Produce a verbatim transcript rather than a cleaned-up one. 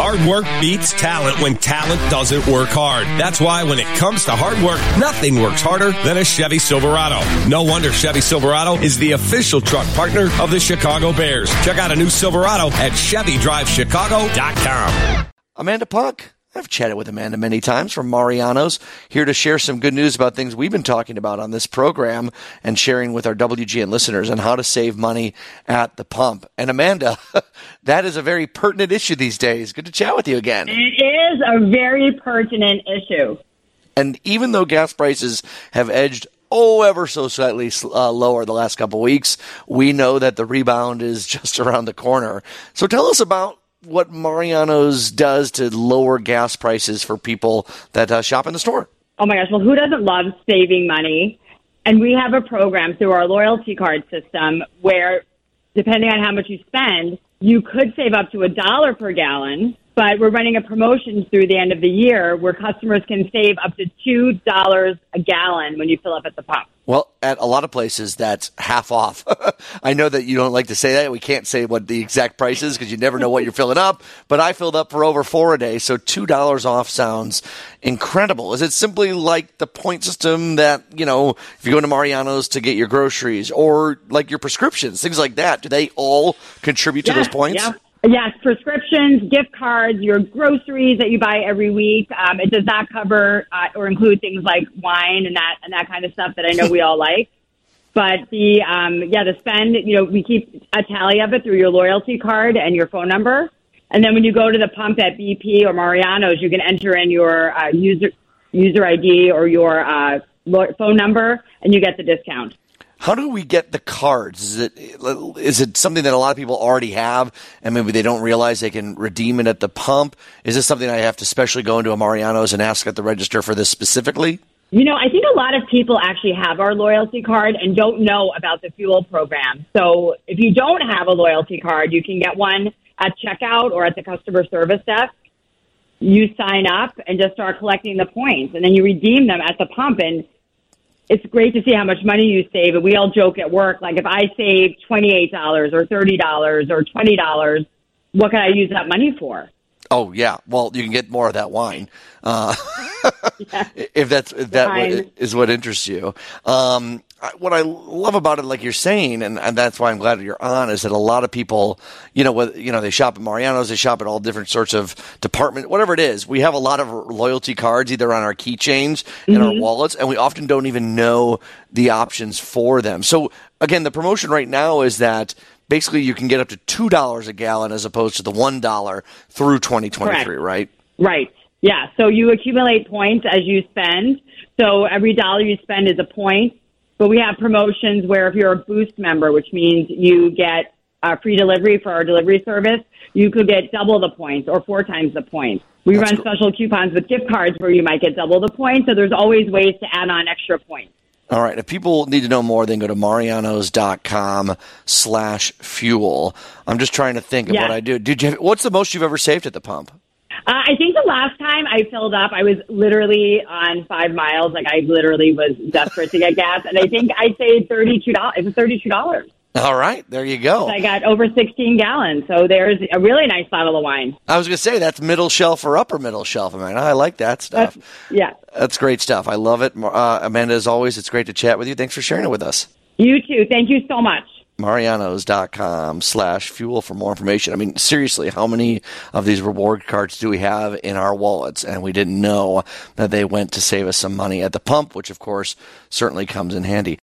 Hard work beats talent when talent doesn't work hard. That's why when it comes to hard work, nothing works harder than a Chevy Silverado. No wonder Chevy Silverado is the official truck partner of the Chicago Bears. Check out a new Silverado at Chevy Drive Chicago dot com. Amanda Punk. I've chatted with Amanda many times from Mariano's, here to share some good news about things we've been talking about on this program and sharing with our W G N listeners on how to save money at the pump. And Amanda, that is a very pertinent issue these days. Good to chat with you again. It is a very pertinent issue. And even though gas prices have edged oh, ever so slightly uh, lower the last couple of weeks, we know that the rebound is just around the corner. So tell us about what Mariano's does to lower gas prices for people that uh, shop in the store. Oh my gosh, well, who doesn't love saving money? And we have a program through our loyalty card system where, depending on how much you spend, you could save up to a dollar per gallon, but we're running a promotion through the end of the year where customers can save up to two dollars a gallon when you fill up at the pump. Well, at a lot of places, that's half off. I know that you don't like to say that. We can't say what the exact price is because you never know what you're filling up. But I filled up for over four a day, so two dollars off sounds incredible. Is it simply like the point system that, you know, if you go to Mariano's to get your groceries or like your prescriptions, things like that, do they all contribute to yeah, those points? Yeah. Yes, prescriptions, gift cards, your groceries that you buy every week. Um, it does not cover uh, or include things like wine and that and that kind of stuff that I know we all like. But the um, yeah, the spend, you know, we keep a tally of it through your loyalty card and your phone number. And then when you go to the pump at B P or Mariano's, you can enter in your uh, user user I D or your uh, phone number, and you get the discount. How do we get the cards? Is it is it something that a lot of people already have and maybe they don't realize they can redeem it at the pump? Is this something I have to specially go into a Mariano's and ask at the register for this specifically? You know, I think a lot of people actually have our loyalty card and don't know about the fuel program. So if you don't have a loyalty card, you can get one at checkout or at the customer service desk. You sign up and just start collecting the points, and then you redeem them at the pump. And it's great to see how much money you save. And we all joke at work, like if I save twenty-eight dollars or thirty dollars or twenty dollars, what can I use that money for? Oh, yeah. Well, you can get more of that wine. Uh, yeah. If that's if that Fine. is what interests you. Um, what I love about it, like you're saying, and, and that's why I'm glad you're on, is that a lot of people, you know, what, you know, they shop at Mariano's, they shop at all different sorts of department, whatever it is. We have a lot of loyalty cards either on our keychains and mm-hmm. our wallets, and we often don't even know the options for them. So, again, the promotion right now is that basically you can get up to two dollars a gallon as opposed to the one dollar through twenty twenty-three, Correct. right? Right. Yeah. So you accumulate points as you spend. So every dollar you spend is a point. But we have promotions where if you're a Boost member, which means you get uh, free delivery for our delivery service, you could get double the points or four times the points. We That's run cool. special coupons with gift cards where you might get double the points. So there's always ways to add on extra points. All right. If people need to know more, then go to marianos.com slash fuel. I'm just trying to think of yeah. what I do. Did you? What's the most you've ever saved at the pump? Uh, I think the last time I filled up, I was literally on five miles. Like I literally was desperate to get gas, and I think I saved thirty-two dollars. It was thirty-two dollars. All right, there you go. I got over sixteen gallons, so there's a really nice bottle of wine. I was going to say that's middle shelf or upper middle shelf. I mean, I like that stuff. That's, yeah, that's great stuff. I love it, uh, Amanda. As always, it's great to chat with you. Thanks for sharing it with us. You too. Thank you so much. Marianos.com slash fuel for more information. I mean, seriously, how many of these reward cards do we have in our wallets? And we didn't know that they went to save us some money at the pump, which, of course, certainly comes in handy.